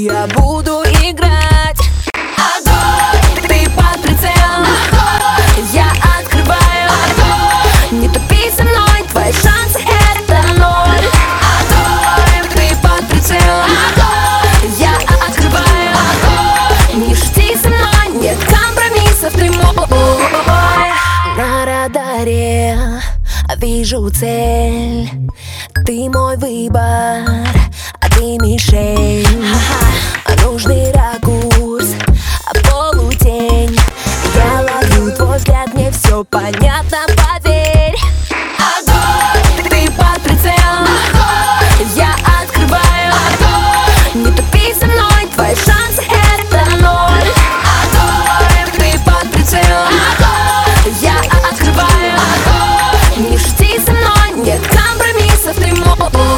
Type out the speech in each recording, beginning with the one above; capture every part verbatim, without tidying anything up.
я буду играть. Огонь, ты под прицелом. Огонь, я открываю. Огонь, не тупи со мной, твои шансы это ноль. Огонь, ты под прицелом. Огонь, я открываю. Огонь, не шути со мной, нет компромиссов, ты мой. На радаре вижу цель, ты мой выбор, а ты мишень. Нужный ракурс, полутень. Я ловлю твой взгляд, мне все понятно, поверь. Огонь, ты под прицелом. Огонь, я открываю. Огонь, не тупи со мной, твои шансы это ноль. Огонь, ты под прицелом. Огонь, я открываю. Огонь, не шути со мной, нет компромиссов, ты мой.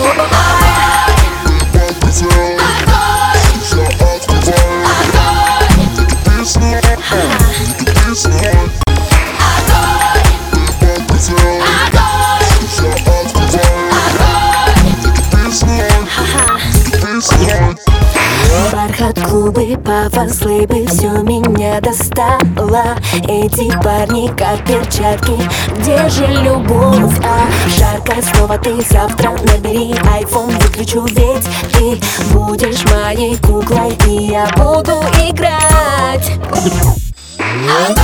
Бархат, клубы, пафос, лыбы, все меня достало. Эти парни как перчатки, где же любовь? А жарко, снова ты завтра набери айфон, выключу, ведь ты будешь моей куклой, и я буду играть.